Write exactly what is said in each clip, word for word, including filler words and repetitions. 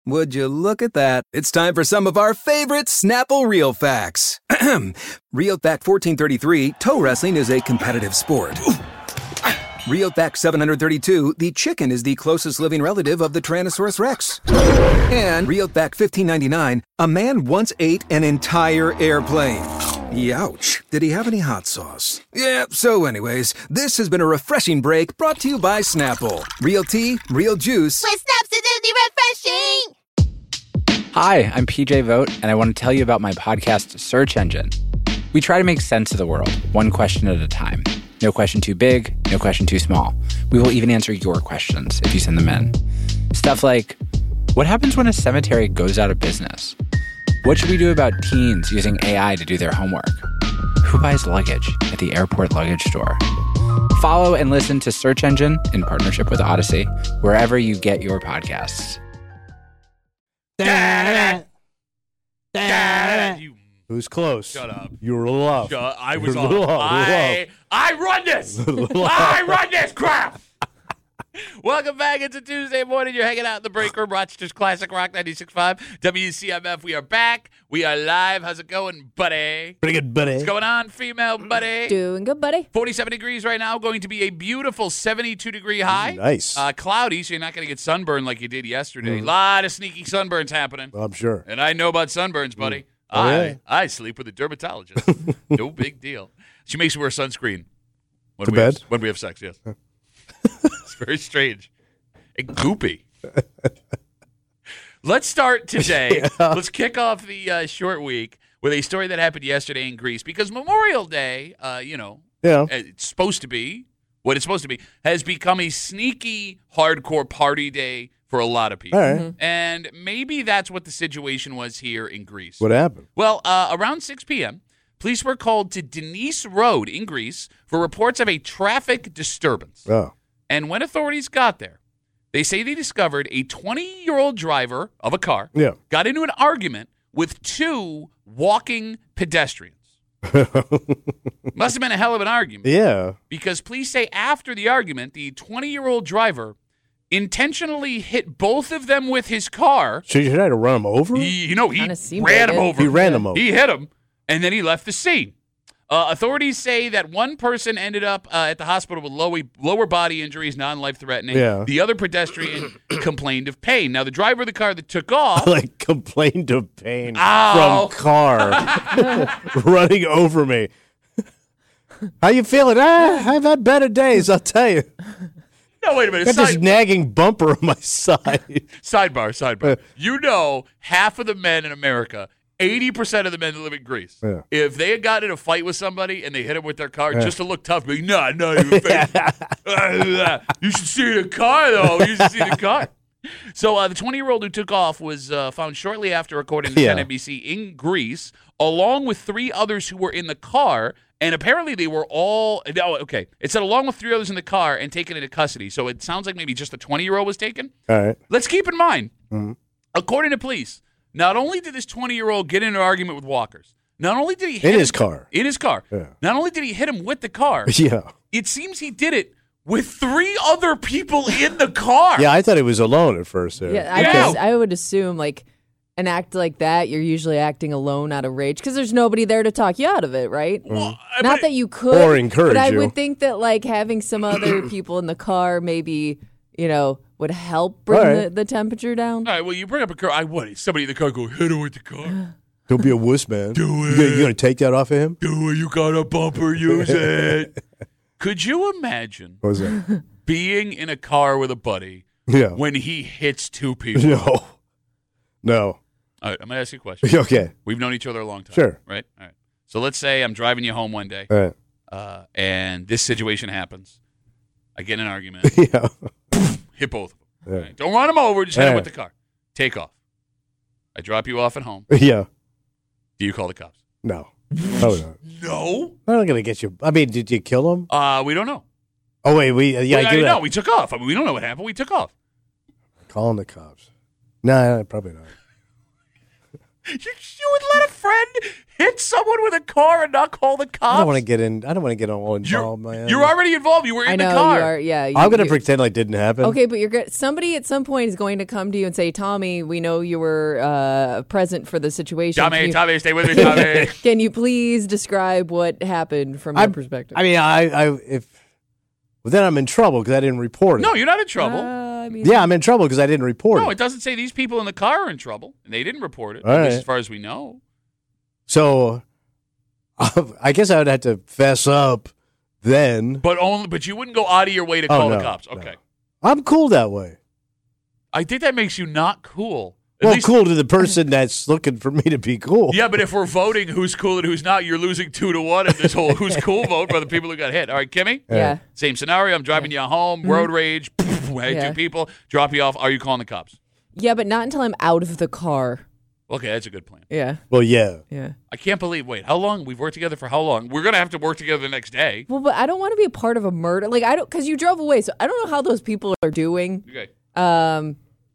Would you look at that? It's time for some of our favorite Snapple Real Facts. Real Fact fourteen thirty-three, toe wrestling is a competitive sport. Real Fact seven hundred thirty-two, the chicken is the closest living relative of the Tyrannosaurus Rex. And Real Fact fifteen ninety-nine, a man once ate an entire airplane. Youch. Did he have any hot sauce? Yeah, so anyways, this has been a refreshing break brought to you by Snapple. Real tea, real juice. With Snap's refreshing! Hi, I'm P J Vogt, and I want to tell you about my podcast, Search Engine. We try to make sense of the world, one question at a time. No question too big, no question too small. We will even answer your questions if you send them in. Stuff like, what happens when a cemetery goes out of business? What should we do about teens using A I to do their homework? Who buys luggage at the airport luggage store? Follow and listen to Search Engine in partnership with Odyssey, wherever you get your podcasts. Da-da, da-da. You Who's close? Shut up. You were a little off. Shut, I was You're a on. little off, a little I, I run this. I run this crap. Welcome back. It's a Tuesday morning. You're hanging out in the break room, Rochester's Classic Rock ninety-six point five, W C M F. We are back. We are live. How's it going, buddy? Pretty good, buddy. What's going on, female buddy? Doing good, buddy. forty-seven degrees right now. Going to be a beautiful seventy-two degree high. Nice. Uh, cloudy, so you're not going to get sunburned like you did yesterday. A mm. lot of sneaky sunburns happening. I'm sure. And I know about sunburns, buddy. Mm. Oh, I yeah? I sleep with a dermatologist. No big deal. She makes me wear sunscreen when to we bed? Have, when we have sex. Yes, it's very strange and goopy. Let's start today. Yeah. Let's kick off the uh, short week with a story that happened yesterday in Greece because Memorial Day, uh, you know, yeah. it's supposed to be what it's supposed to be, has become a sneaky, hardcore party day for a lot of people. All right. Mm-hmm. And maybe that's what the situation was here in Greece. What happened? Well, uh, around six p.m., police were called to Denise Road in Greece for reports of a traffic disturbance. Oh. And when authorities got there, they say they discovered a twenty-year-old driver of a car yeah. got into an argument with two walking pedestrians. Must have been a hell of an argument. Yeah. Because police say after the argument, the twenty-year-old driver intentionally hit both of them with his car. So you tried to run him over? He, you know, he Kinda seemed ran like him it. over. He ran him over. He hit him, and then he left the scene. Uh, authorities say that one person ended up uh, at the hospital with lower, lower body injuries, non-life-threatening. Yeah. The other pedestrian complained of pain. Now, the driver of the car that took off... like, complained of pain Ow. from car running over me. How you feeling? Ah, I've had better days, I'll tell you. No, wait a minute. Got Side, this nagging bumper on my side. sidebar, sidebar. You know, half of the men in America, eighty percent of the men that live in Greece, Yeah. if they had gotten in a fight with somebody and they hit him with their car Yeah. just to look tough, be like, nah, no, you You should see the car, though. You should see the car. So uh, the twenty-year-old who took off was uh, found shortly after, according to Yeah. N B C, in Greece, along with three others who were in the car. And apparently they were all oh, – okay. It said along with three others in the car and taken into custody. So it sounds like maybe just the twenty-year-old was taken. All right. Let's keep in mind, Mhm. according to police, not only did this twenty-year-old get in an argument with walkers, not only did he hit In him, his car. In his car. Yeah. Not only did he hit him with the car, Yeah. it seems he did it with three other people in the car. Yeah, I thought he was alone at first. There. Yeah, I, Yeah. Just, I would assume like an act like that, you're usually acting alone out of rage because there's nobody there to talk you out of it, right? Well, I- Not but- that you could, Or encourage but I you. would think that like having some other people in the car maybe, you know, would help bring Right. the, the temperature down. All right, well, you bring up a car. I what? Somebody in the car go, hit her with the car. Don't be a wuss, man. Do You it. gonna, you gonna take that off of him? Do it. You got a bumper. Use it. Could you imagine What was that? being in a car with a buddy Yeah. when he hits two people? No. No. All right, I'm going to ask you a question. Okay. We've known each other a long time. Sure. Right? All right. So let's say I'm driving you home one day, All right. uh, and this situation happens. I get in an argument, Yeah. hit both of them. Yeah. All right? Don't run them over. Just hit them Yeah. with the car. Take off. I drop you off at home. Yeah. Do you call the cops? No. Probably not. No. I'm not gonna get you. I mean, did you kill him? Uh, we don't know. Oh wait, we uh, yeah, we, I do know. that. We took off. I mean, we don't know what happened. We took off. Calling the cops. No, no, probably not. You, you would let a friend hit someone with a car and not call the cops? I don't want to get in. I don't want to get all You're, involved, man. you're already involved. You were in I know the car. you are. Yeah, you, I'm going to you- pretend like it didn't happen. Okay, but you're good. Somebody at some point is going to come to you and say, "Tommy, we know you were uh, present for the situation. Tommy, Can you, Tommy, stay with me, Tommy. can you please describe what happened from your I'm- perspective?" I mean, I, I if well, then I'm in trouble because I didn't report it. No, you're not in trouble. Uh, I mean, Yeah, I'm in trouble because I didn't report no, it. it doesn't say these people in the car are in trouble. And they didn't report it, All at least right. as far as we know. So I guess I would have to fess up then. But only, but you wouldn't go out of your way to Oh, call no, the cops. no. Okay. I'm cool that way. I think that makes you not cool. At Well, least- cool to the person that's looking for me to be cool. Yeah, but if we're voting who's cool and who's not, you're losing two to one in this whole who's cool vote for the people who got hit. All right, Kimmy? yeah. Same scenario. I'm driving you home, road rage, hit Yeah. two people, drop you off. Are you calling the cops? Yeah, but not until I'm out of the car. Okay, that's a good plan. Yeah, Well, yeah. yeah. I can't believe, wait, how long? We've worked together for how long? We're going to have to work together the next day. Well, but I don't want to be a part of a murder. Like I don't, because you drove away, so I don't know how those people are doing. Okay. Um,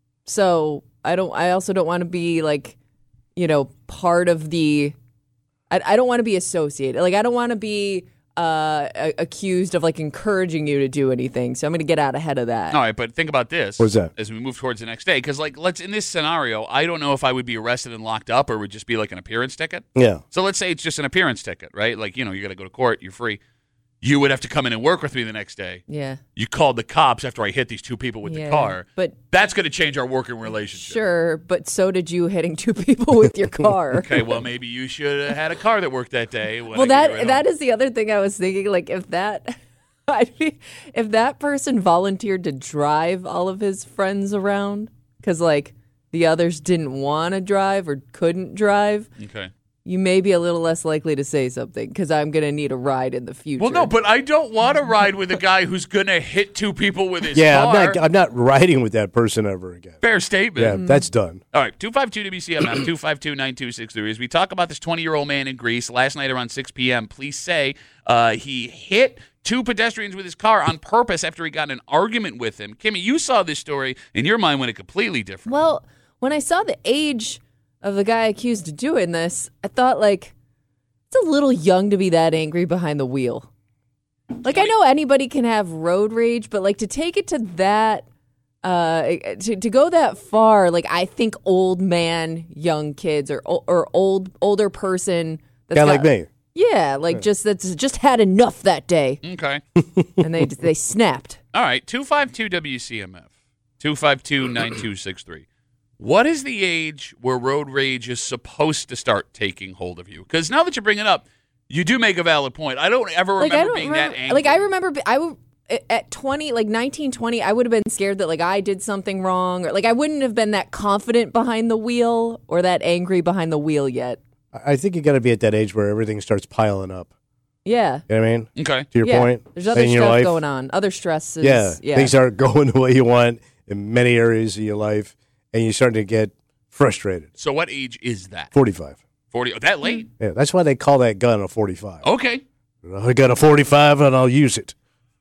so I don't. I also don't want to be like, you know, part of the. I, I don't want to be associated. Like I don't want to be uh a- accused of like encouraging you to do anything. So I'm going to get out ahead of that. All right, but think about this. What's that? As we move towards the next day, because like, let's in this scenario, I don't know if I would be arrested and locked up or would just be like an appearance ticket. Yeah. So let's say it's just an appearance ticket, right? Like, you know, you got to go to court, you're free. You would have to come in and work with me the next day. Yeah. You called the cops after I hit these two people with Yeah. the car. But That's going to change our working relationship. sure, but so did you hitting two people with your car. Okay, well, maybe you should have had a car that worked that day. when I Well, get that you right that home. is the other thing I was thinking. Like, if that, I'd be, if that person volunteered to drive all of his friends around, because like the others didn't want to drive or couldn't drive, Okay. you may be a little less likely to say something because I'm gonna need a ride in the future. Well, no, but I don't want to ride with a guy who's going to hit two people with his Yeah, car. I'm not, I'm not riding with that person ever again. Fair statement. Yeah, that's done. All right, two five two W C M F, two five two, nine two six three. As we talk about this twenty-year-old man in Greece last night around six p.m., police say uh, he hit two pedestrians with his car on purpose after he got in an argument with him. Kimmy, you saw this story, and your mind went a completely different. Well, when I saw the age of the guy accused of doing this, I thought like it's a little young to be that angry behind the wheel. Like I know anybody can have road rage, but like to take it to that, uh, to to go that far, like I think old man, young kids, or or old older person, that's Guy got- like me. Yeah, like just that's just had enough that day, Okay. and they they snapped. All right, two five two W C M F, two five two, nine two six three. What is the age where road rage is supposed to start taking hold of you? Because now that you bring it up, you do make a valid point. I don't ever Like remember I don't being remember, that angry. like I remember be- I would at twenty, like nineteen, twenty, I would have been scared that like I did something wrong, or like I wouldn't have been that confident behind the wheel or that angry behind the wheel yet. I I think you got to be at that age where everything starts piling up. Yeah. You know what I mean? Okay. To your yeah. point? There's other in your stuff life. going on. Other stresses. Yeah. Yeah. Things aren't going the way you want in many areas of your life, and you're starting to get frustrated. So what age is that? forty-five. forty. Oh, that late? Yeah, that's why they call that gun a forty-five. Okay. I got a forty-five, and I'll use it.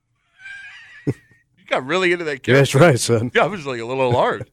You got really into that character. That's right, son. Yeah, I was like a little alarmed.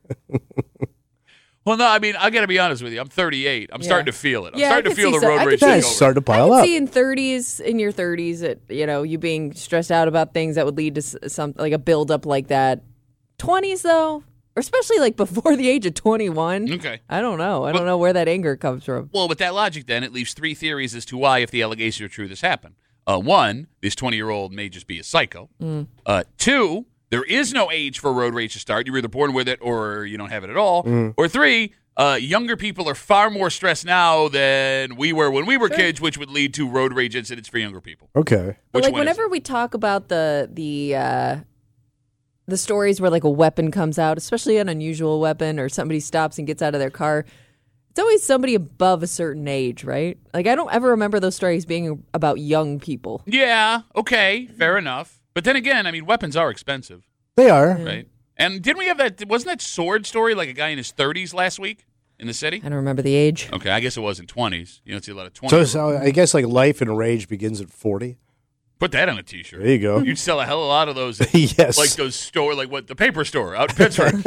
Well, no, I mean, I got to be honest with you. I'm thirty-eight. I'm Yeah. starting to feel it. I'm Yeah, I starting to could feel see the so- road I rage could Yeah, take it's over. starting to I pile can up. see in thirties, in your thirties, that you know you being stressed out about things that would lead to s- some like a buildup like that. twenties though, or especially like before the age of twenty-one. Okay. I don't know. I Well- don't know where that anger comes from. Well, with that logic, then, it leaves three theories as to why, if the allegations are true, this happened. Uh, one, this twenty-year-old may just be a psycho. Mm. Uh, two, there is no age for road rage to start. You're either born with it or you don't have it at all. Mm. Or three, uh, younger people are far more stressed now than we were when we were Sure. kids, which would lead to road rage incidents for younger people. Okay. But Which like one is whenever we talk about the the uh, the stories where like a weapon comes out, especially an unusual weapon, or somebody stops and gets out of their car, it's always somebody above a certain age, right? Like I don't ever remember those stories being about young people. Yeah, okay, fair enough. But then again, I mean, weapons are expensive, They are. right? And didn't we have that? Wasn't that sword story like a guy in his thirties last week in the city? I don't remember the age. Okay, I guess it was in twenties. You don't see a lot of twenties. So, so I guess like life and rage begins at forty. Put that on a T-shirt. There you go. You'd sell a hell of a lot of those. At, Yes. Like those store, like what the paper store out in Pittsburgh.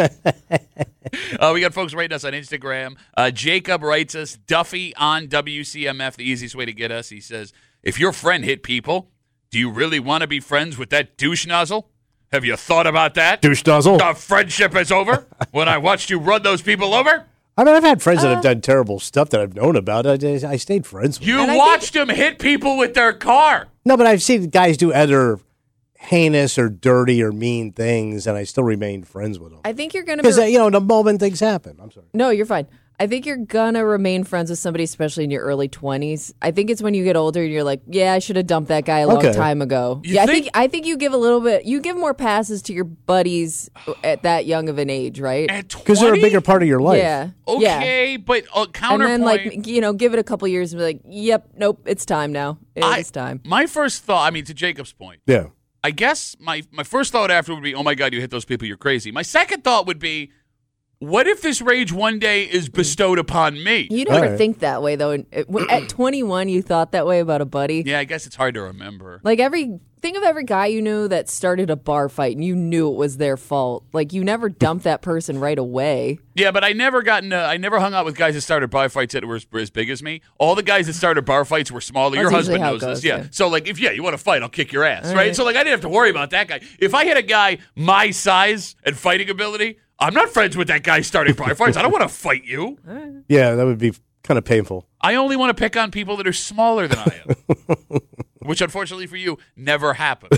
uh, we got folks writing us on Instagram. Uh, Jacob writes us, Duffy on W C M F, the easiest way to get us. He says, if your friend hit people, do you really want to be friends with that douche nozzle? Have you thought about that? Douche nozzle. The friendship is over when I watched you run those people over? I mean, I've had friends that Uh. have done terrible stuff that I've known about. I, I stayed friends with You And I watched them hit people with their car. No, but I've seen guys do other heinous or dirty or mean things, and I still remained friends with them. I think you're going to Because, be. uh, you know, the moment things happen. I'm sorry. No, you're fine. I think you're gonna remain friends with somebody, especially in your early twenties. I think it's when you get older and you're like, yeah, I should have dumped that guy a long Okay. time ago. You yeah, I think- think I think you give a little bit. You give more passes to your buddies at that young of an age, right? At twenty? Because they're a bigger part of your life. Yeah. Yeah. Okay, but uh, And counterpoint. then, like, you know, give it a couple years and be like, yep, nope, it's time now. I- It's time. My first thought, I mean, to Jacob's point, Yeah. I guess my, my first thought after would be, oh my God, you hit those people, you're crazy. My second thought would be, what if this rage one day is bestowed upon me? You never All right. think that way, though. And it- At twenty-one, you thought that way about a buddy. Yeah, I guess it's hard to remember. Like every think of every guy you knew that started a bar fight and you knew it was their fault. Like you never dumped that person right away. Yeah, but I never got into, I never hung out with guys that started bar fights that were as, were as big as me. All the guys that started bar fights were smaller. Your That's husband usually how it knows this. goes, Yeah. yeah. So, like, if, yeah, you want to fight, I'll kick your ass, right? right. So, like, I didn't have to worry about that guy. If I had a guy my size and fighting ability, I'm not friends with that guy starting bar fights. I don't want to fight you. Yeah, that would be kind of painful. I only want to pick on people that are smaller than I am, which unfortunately for you never happened.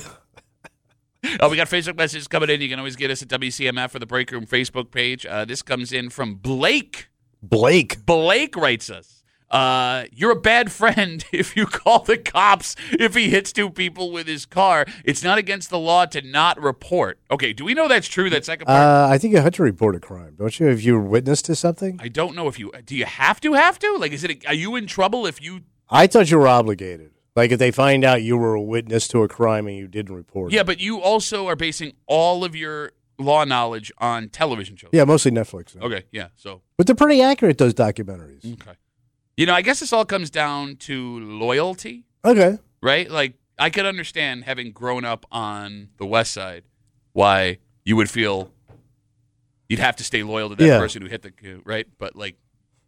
Uh, we got Facebook messages coming in. You can always get us at W C M F or the Break Room Facebook page. Uh, this comes in from Blake. Blake. Blake writes us, uh, you're a bad friend if you call the cops if he hits two people with his car. It's not against the law to not report. Okay, do we know that's true, that second part? Uh, I think you had to report a crime, don't you? If you were witness to something? I don't know if you, do you have to have to? Like, is it, a, are you in trouble if you, I thought you were obligated. Like if they find out you were a witness to a crime and you didn't report yeah, it. but you also are basing all of your law knowledge on television shows. Yeah, mostly Netflix. Now. Okay, yeah, so, But they're pretty accurate, those documentaries. okay. You know, I guess this all comes down to loyalty. Okay. Right? Like, I could understand having grown up on the West Side why you would feel you'd have to stay loyal to that Yeah. person who hit the right. But like,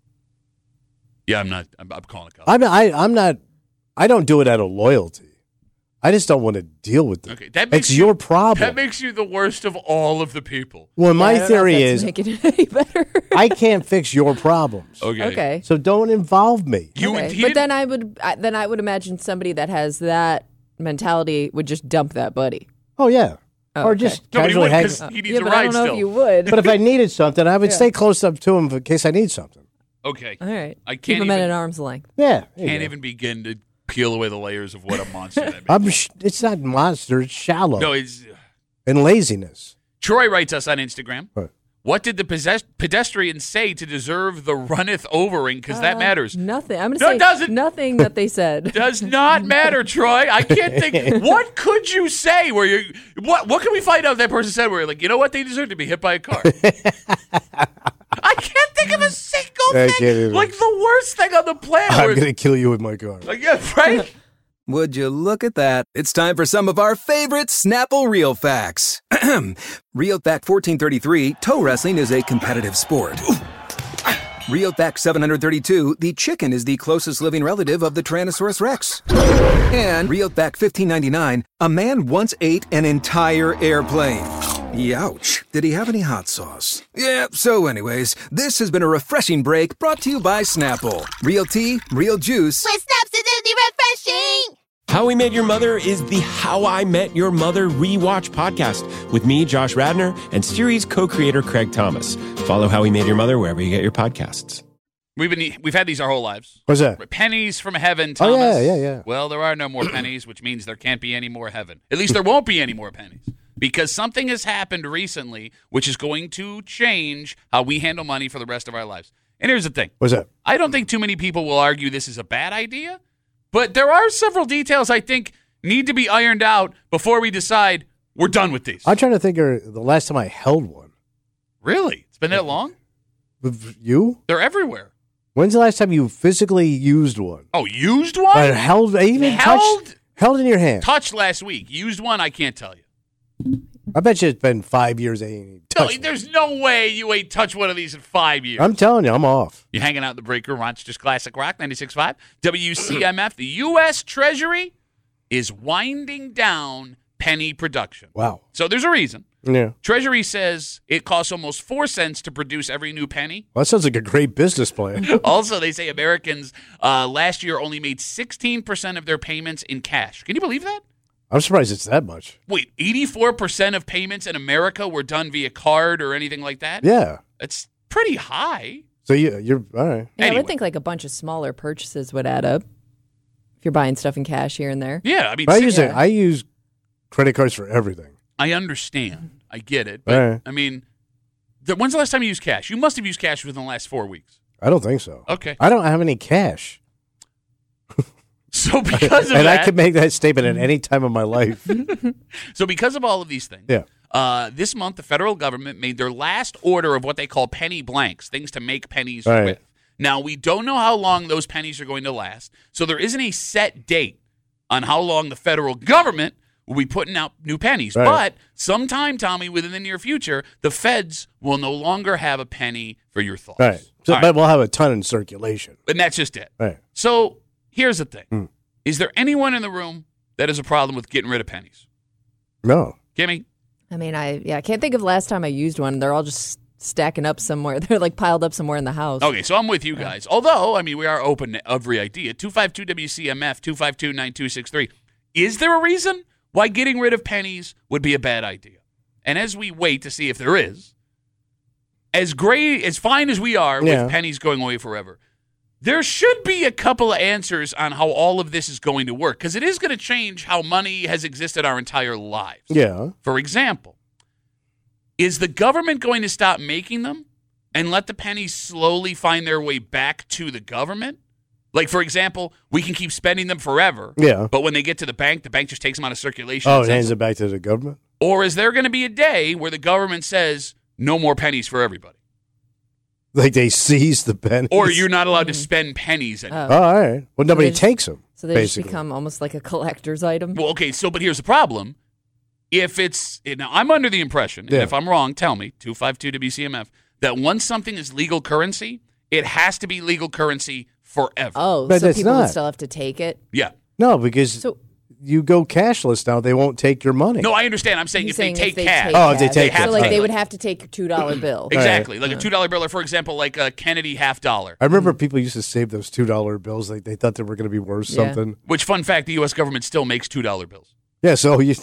yeah, I'm not. I'm, I'm calling a cop. I'm not, I, I'm not, I don't do it out of loyalty. I just don't want to deal with it. Okay, that makes it's you, your problem. That makes you the worst of all of the people. well, my Yeah, I don't know if theory that's is making it any better. I can't fix your problems. Okay. Okay. So don't involve me. You, Okay. he But didn't- then I would I- then I would imagine somebody that has that mentality would just dump that buddy. Oh, yeah. Oh, or okay. just No, but he casually would hang. 'cause he needs yeah, a but ride I don't know still. if you would. But if I needed something, I would Yeah. stay close up to him in case I need something. okay. All right. I Keep can't them at even- an arm's length. Yeah. there you Can't go. even begin to peel away the layers of what a monster that makes. I'm sh- it's not monster. It's shallow No, it's and laziness. Troy writes us on Instagram. Right. What did the possess- pedestrian say to deserve the runneth overing? Because that Uh, matters. Nothing. I'm gonna No, say it doesn't. nothing that they said. Does not matter, Troy. I can't think. What could you say where you? What What can we find out that person said where you're like, you know what, they deserve to be hit by a car? I can't think of a single I thing. can't either. Like the worst thing on the planet. I'm where- going to kill you with my car. like, yeah, right. Would you look at that? It's time for some of our favorite Snapple Real Facts. Real Fact fourteen thirty-three, toe wrestling is a competitive sport. Real Fact seven hundred thirty-two, the chicken is the closest living relative of the Tyrannosaurus Rex. And Real Fact fifteen ninety-nine, a man once ate an entire airplane. Youch. Did he have any hot sauce? Yeah, so anyways, this has been a refreshing break brought to you by Snapple. Real tea, real juice. With Snaps, acidity refreshing. How We Met Your Mother is the How I Met Your Mother rewatch podcast with me, Josh Radner, and series co-creator Craig Thomas. Follow How We Met Your Mother wherever you get your podcasts. We've been we've had these our whole lives. What's that? Pennies from heaven, Oh, Thomas. yeah, yeah, yeah. Well, there are no more pennies, which means there can't be any more heaven. At least there won't be any more pennies. Because something has happened recently which is going to change how we handle money for the rest of our lives. And here's the thing. What's that? I don't think too many people will argue this is a bad idea, but there are several details I think need to be ironed out before we decide we're done with these. I'm trying to think of the last time I held one. Really? It's been that long? With you? They're everywhere. When's the last time you physically used one? Oh, used one? I held, I even Held? touched, Held in your hand. Touched last week. Used one, I can't tell you. I bet you it's been five years. They ain't No, touched there's no way you ain't touched one of these in five years. it. I'm telling you, I'm off. You're hanging out in the break room, Rochester's Classic Rock, ninety-six point five. W C M F, the U S Treasury is winding down penny production. Wow. So there's a reason. Yeah. Treasury says it costs almost four cents to produce every new penny. Well, that sounds like a great business plan. Also, they say Americans uh, last year only made sixteen percent of their payments in cash. Can you believe that? I'm surprised it's that much. Wait, eighty-four percent of payments in America were done via card or anything like that? Yeah. That's pretty high. So you, you're all right. Yeah, I Anyway. would think like a bunch of smaller purchases would add up if you're buying stuff in cash here and there. Yeah, I mean, I six- use it. I use credit cards for everything. I understand. I get it. But, All right. I mean, the, when's the last time you used cash? You must have used cash within the last four weeks. I don't think so. Okay. I don't have any cash. So because of and that, I could make that statement at any time of my life. so because of all of these things, Yeah. uh, this month the federal government made their last order of what they call penny blanks, things to make pennies Right. with. Now, we don't know how long those pennies are going to last, so there isn't a set date on how long the federal government will be putting out new pennies. Right. But sometime, Tommy, within the near future, the feds will no longer have a penny for your thoughts. Right. So, All but right. we'll have a ton in circulation. And that's just it. Right. So here's the thing. Hmm. Is there anyone in the room that has a problem with getting rid of pennies? No. Kimmy? I mean, I yeah, I can't think of the last time I used one. They're all just stacking up somewhere. They're like piled up somewhere in the house. Okay, so I'm with you guys. Although, I mean, we are open to every idea. two five two W C M F, two five two, nine two six three. Is there a reason why getting rid of pennies would be a bad idea? And as we wait to see if there is, as great, as fine as we are Yeah. with pennies going away forever, there should be a couple of answers on how all of this is going to work, because it is going to change how money has existed our entire lives. Yeah. For example, is the government going to stop making them and let the pennies slowly find their way back to the government? Like, for example, we can keep spending them forever, Yeah. but when they get to the bank, the bank just takes them out of circulation. Oh, and it sends hands them. it back to the government? Or is there going to be a day where the government says, no more pennies for everybody? Like they seize the pennies? Or you're not allowed to spend pennies anymore. Oh. Oh, all right. Well, nobody they just- takes them. So they basically. just become almost like a collector's item. Well, okay, so, but here's the problem. If it's, now I'm under the impression, and Yeah. if I'm wrong, tell me, two five two W C M F, that once something is legal currency, it has to be legal currency forever. Oh, But so it's people not. would still have to take it. Yeah. No, because So you go cashless now, they won't take your money. No, I understand. I'm saying he's if saying they take if they cash. take Oh, if they cash. take They have So to like take they it. would have to take a two dollar bill. Exactly. Like a two dollar bill, or for example, like a Kennedy half dollar. I remember people used to save those two dollar bills. Like they thought they were going to be worth Yeah. something. Which, fun fact, the U S government still makes two dollar bills. Yeah, so you,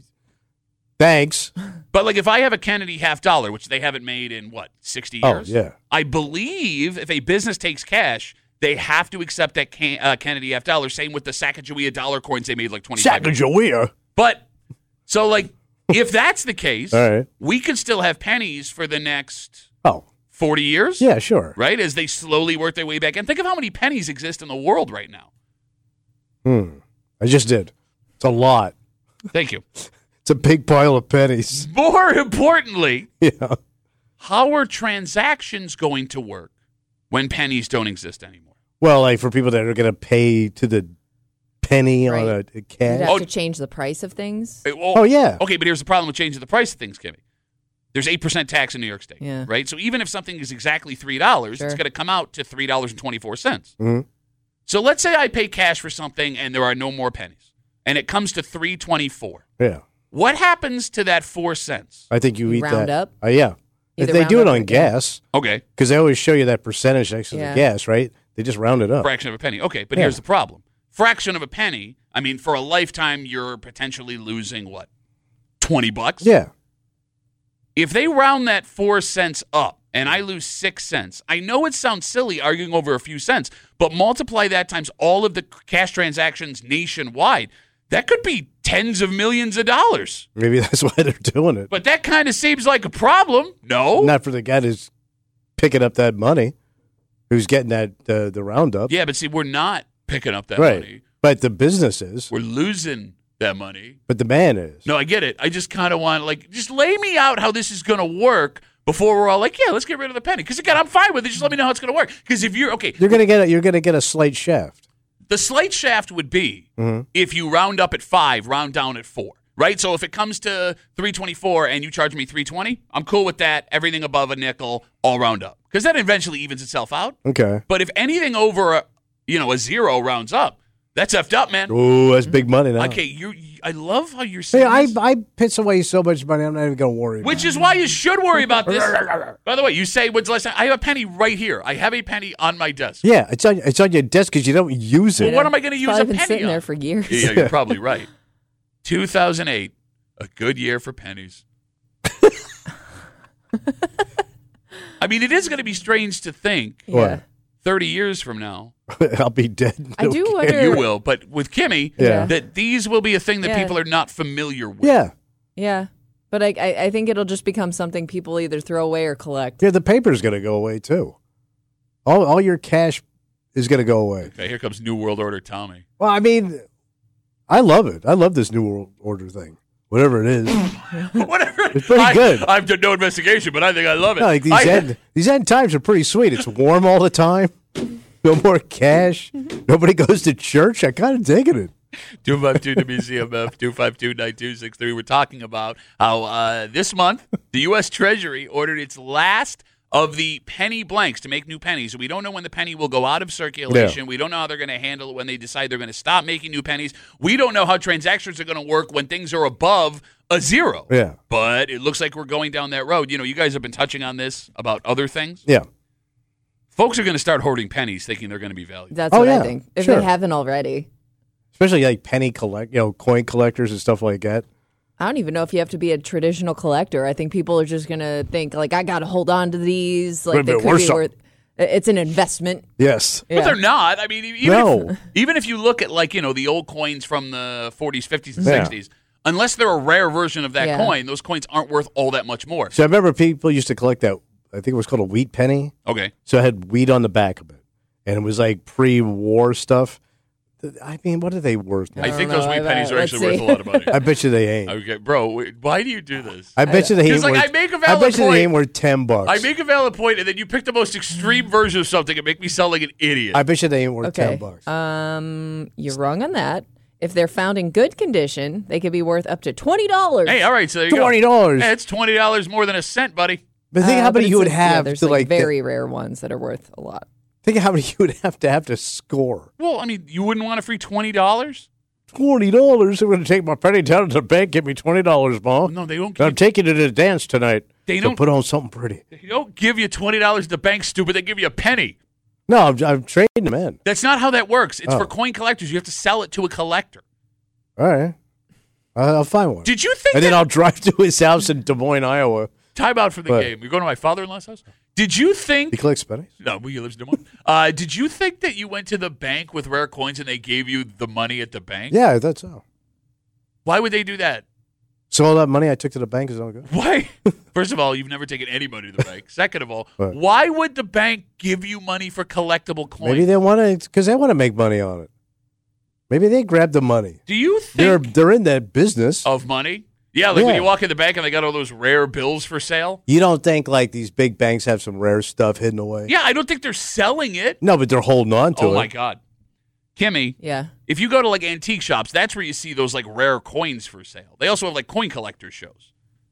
thanks. But like if I have a Kennedy half dollar, which they haven't made in, what, sixty Oh, years? yeah. I believe if a business takes cash, they have to accept that can, uh, Kennedy half dollar. Same with the Sacagawea dollar coins they made like twenty-five years ago. Sacagawea. But, so like, if that's the case, All right. we could still have pennies for the next Oh, forty years. yeah, sure. Right? As they slowly work their way back. And think of how many pennies exist in the world right now. Hmm. I just did. It's a lot. Thank you. It's a big pile of pennies. More importantly, Yeah. how are transactions going to work when pennies don't exist anymore? Well, like for people that are going to pay to the penny on a, Right. a You'd cash. have Oh. to change the price of things. Hey, well, Oh, yeah. Okay, but here's the problem with changing the price of things, Kimmy. There's eight percent tax in New York State, Yeah. right? So even if something is exactly three dollars, Sure. it's going to come out to three dollars and twenty-four cents. Mhm. So let's say I pay cash for something and there are no more pennies, and it comes to three dollars and twenty-four cents. Yeah. What happens to that four cents? I think you, You eat round that. up? Uh, yeah. If Either they round do it up or on down. gas, Okay, because they always show you that percentage next to Yeah. the gas, right? They just round it up. fraction of a penny. Okay, but Yeah. here's the problem. Fraction of a penny, I mean, for a lifetime, you're potentially losing, what, twenty bucks? Yeah. If they round that four cents up and I lose six cents, I know it sounds silly arguing over a few cents, but multiply that times all of the cash transactions nationwide. That could be tens of millions of dollars. Maybe that's why they're doing it. But that kind of seems like a problem. No? Not for the guy who's picking up that money, who's getting that uh, the roundup. Yeah, but see, we're not picking up that right. money. But the business is. We're losing that money. But the man is. No, I get it. I just kind of want, like, just lay me out how this is going to work before we're all like, yeah, let's get rid of the penny. Because, again, I'm fine with it. Just let me know how it's going to work. Because if you're, okay, You're gonna get a, you're gonna get a slight shaft. The slight shaft would be if you round up at five, round down at four, right? So if it comes to three twenty-four and you charge me three twenty, I'm cool with that. Everything above a nickel, all round up. Because that eventually evens itself out. Okay. But if anything over, a, you know, a zero rounds up, that's effed up, man. Ooh, that's big money now. Okay, you. I love how you're Hey, saying I, this. I piss away so much money, I'm not even going to worry Which about is why you should worry about this. By the way, you say, when's the last time? I have a penny right here. I have a penny on my desk. it. Yeah, it's on, it's on your desk because you don't use it. Well, what am I going to use Probably a been penny sitting on? there for years. Yeah, you're probably right. two thousand eight, a good year for pennies. I mean, it is going to be strange to think Yeah. thirty years from now, I'll be dead. I do Okay. wonder. you will, but with Kimmy, Yeah. that these will be a thing that Yeah. people are not familiar with. Yeah. Yeah. But I, I, I think it'll just become something people either throw away or collect. Yeah, the paper's going to go away, too. All all your cash is going to go away. Okay, here comes New World Order Tommy. Well, I mean, I love it. I love this New World Order thing. Whatever it is. Whatever. It's pretty I, good. I've done no investigation, but I think I love it. No, like these, I- end, these end times are pretty sweet. It's warm all the time. No more cash. Nobody goes to church. I kind of digging it. two five two W C M F, two five two, nine two six three. We're talking about how uh, this month the U S Treasury ordered its last of the penny blanks to make new pennies. We don't know when the penny will go out of circulation. Yeah. We don't know how they're going to handle it when they decide they're going to stop making new pennies. We don't know how transactions are going to work when things are above a zero. Yeah. But it looks like we're going down that road. You know, you guys have been touching on this about other things. Yeah. Folks are going to start hoarding pennies thinking they're going to be valuable. That's Oh, what yeah. I think. If Sure. they haven't already. Especially like penny collect, you know, coin collectors and stuff like that. I don't even know if you have to be a traditional collector. I think people are just going to think, like, I got to hold on to these. Like, Wait a they minute, could we're be so- worth. It's an investment. Yes. But Yeah. they're not. I mean, even, No. if, even if you look at, like, you know, the old coins from the forties, fifties, and Yeah. sixties, unless they're a rare version of that Yeah. coin, those coins aren't worth all that much more. So I remember people used to collect that, I think it was called a wheat penny. Okay. So it had wheat on the back of it. And it was like pre-war stuff. I mean, what are they worth now? I don't think those know. wheat I- pennies are let's actually worth see. a lot of money. I bet you they ain't. Okay, bro, wait, why do you do this? I bet you they ain't Because, like, worth, I make a I valid bet you point. they ain't worth ten bucks. I make a valid point, and then you pick the most extreme version of something and make me sound like an idiot. I bet you they ain't worth Okay. ten bucks. Um, you're wrong on that. If they're found in good condition, they could be worth up to twenty dollars. hey, all right, so there you Twenty go. dollars. Hey, it's twenty dollars more than a cent, buddy. But think how many you would have Uh, there's to like, like. very rare ones that are worth a lot. think how many you would have to have to score. Well, I mean, you wouldn't want a free twenty dollars? Twenty dollars. I'm going to take my penny down to the bank. Give me twenty dollars, Mom. No, they don't. I'm Give, taking you to the dance tonight. They to don't- put on something pretty. they don't give you twenty dollars at the bank, stupid. They give you a penny. No, I'm, I'm trading them in. That's not how that works. It's Oh. for coin collectors. You have to sell it to a collector. All right, I'll I'll find one. Did you think and that? then I'll drive to his house in Des Moines, Iowa. Time out from the What? game. You're going to my father-in-law's house? Did you think... He collects pennies. No, he lives in Des Moines. Uh, did you think that you went to the bank with rare coins and they gave you the money at the bank? Yeah, I thought so. Why would they do that? So all that money I took to the bank is all good. Why? First of all, you've never taken any money to the bank. Second of all, What? why would the bank give you money for collectible coins? Maybe they want to, because they want to make money on it. Maybe they grab the money. Do you They're think they're in that business. of money? Yeah, like when Yeah. you walk in the bank and they got all those rare bills for sale. You don't think like these big banks have some rare stuff hidden away? Yeah, I don't think they're selling it. No, but they're holding on to Oh, it. my God. Kimmy, Yeah. if you go to like antique shops, that's where you see those like rare coins for sale. They also have like coin collector shows.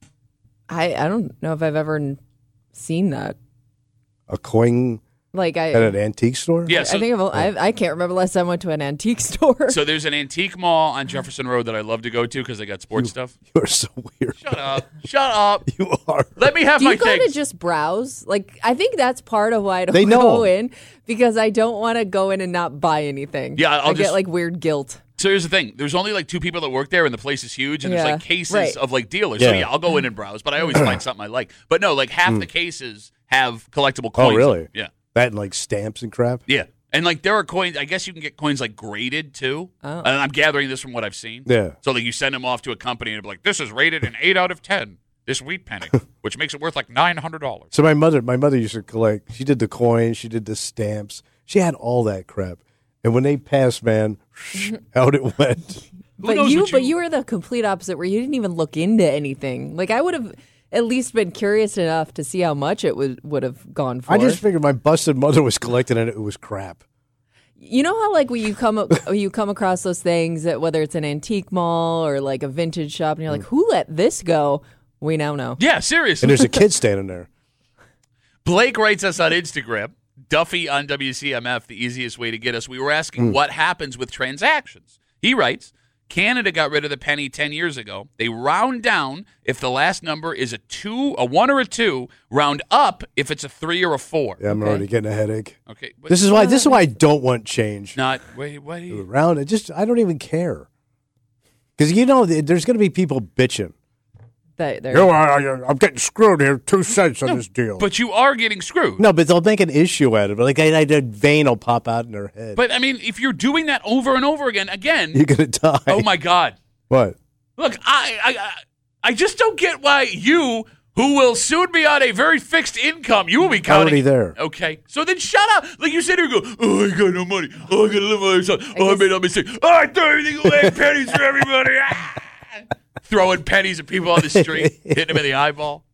I, I don't know if I've ever n- seen that. A coin Like I, at an antique store? Yeah, so, I think I've, I, I can't remember last time I went to an antique store. so there's an antique mall on Jefferson Road that I love to go to because they got sports stuff. You are so weird. Shut up. Shut up. You are. Let me have Do my you go things. to just browse? Like, I think that's part of why I don't They know. go in because I don't want to go in and not buy anything. Yeah, I'll I just- get like weird guilt. So here's the thing. There's only like two people that work there, and the place is huge, and there's Yeah, like cases right. of like dealers. So Yeah. yeah, I'll go in and browse, but I always find something I like. But no, like half the cases have collectible coins. Oh, really? Yeah. That and like stamps and crap? Yeah. And like there are coins, I guess you can get coins like graded too. Oh. And I'm gathering this from what I've seen. Yeah. So like you send them off to a company and it'll be like, this is rated an eight out of ten, this wheat penny, which makes it worth like nine hundred dollars. So my mother, my mother used to collect. She did the coins. She did the stamps. She had all that crap. And when they passed, man, out it went. But knows you, what but you- you were the complete opposite, where you didn't even look into anything. Like I would have at least been curious enough to see how much it would would have gone for. I just figured my busted mother was collecting and it was crap. You know how like when you come when you come across those things that whether it's an antique mall or like a vintage shop, and you're like, who let this go? We now know. Yeah, seriously. And there's a kid standing there. Blake writes us on Instagram, Duffy on W C M F, the easiest way to get us. We were asking mm. what happens with transactions. He writes, Canada got rid of the penny ten years ago. They round down if the last number is a two, a one or a two. Round up if it's a three or a four. Yeah, I'm okay. already getting a headache. Okay, this is why. This is why I don't want change. Not wait, wait. Round it. Just I don't even care because you know there's going to be people bitching. That, no, I, I, I'm getting screwed here. Two cents on no, this deal. But you are getting screwed. No, but they'll make an issue out of it. Like I, I, a vein will pop out in their head. But I mean, if you're doing that over and over again, again, you're gonna die. Oh my God! What? Look, I, I, I just don't get why you, who will soon be on a very fixed income, you will be counting. Already there. Okay, so then shut up. Like you sit here and go, oh, I got no money. Oh, I got to live on myself. Oh, I made a mistake. Oh, I threw everything away. Pennies for everybody. Ah! Throwing pennies at people on the street, hitting them in the eyeball.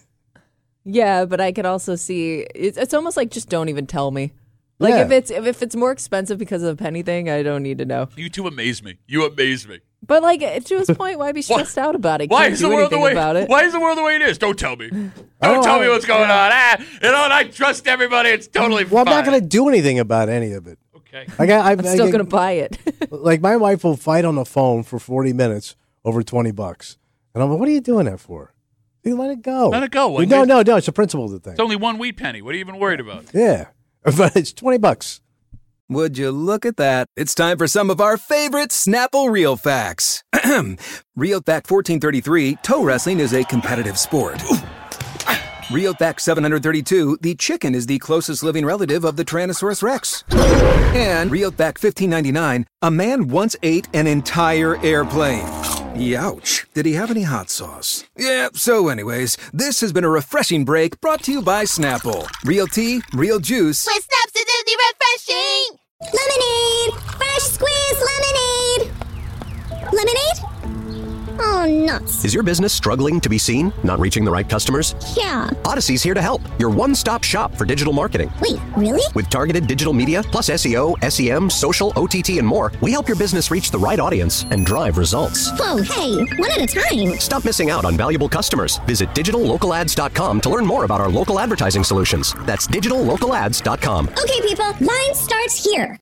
Yeah, but I could also see it's, it's almost like just don't even tell me. Like yeah. if it's if, if it's more expensive because of a penny thing, I don't need to know. You two amaze me. You amaze me. But like to his point, why be stressed out about it? Why Can't is do the world the anything way? about it. Why is the world the way it is? Don't tell me. Don't oh, tell I, me what's going yeah. on. Ah, you know, and I trust everybody. It's totally well, fine. I'm not going to do anything about any of it. Okay. I got, I, I'm still I, going to buy it. Like my wife will fight on the phone for forty minutes over twenty bucks, and I'm like, "What are you doing that for? You let it go. Let it go. Well, no, no, no. It's a principle of the thing. It's only one wheat penny. What are you even worried about? Yeah, but it's twenty bucks. Would you look at that? It's time for some of our favorite Snapple Real Facts. Real Fact fourteen thirty-three, toe wrestling is a competitive sport. Real Fact seven hundred thirty-two, the chicken is the closest living relative of the Tyrannosaurus Rex. And Real Fact fifteen ninety-nine, a man once ate an entire airplane. Youch. Did he have any hot sauce? Yeah, so anyways, this has been a refreshing break brought to you by Snapple. Real tea, real juice. With Snaps, it's refreshing. Lemonade! Fresh squeezed lemonade! Lemonade? Oh, nuts. Is your business struggling to be seen? Not reaching the right customers? Yeah. Odyssey's here to help. Your one-stop shop for digital marketing. Wait, really? With targeted digital media, plus S E O, S E M, social, O T T, and more, we help your business reach the right audience and drive results. Whoa, hey, one at a time. Stop missing out on valuable customers. Visit digital local ads dot com to learn more about our local advertising solutions. That's digital local ads dot com. Okay, people, line starts here.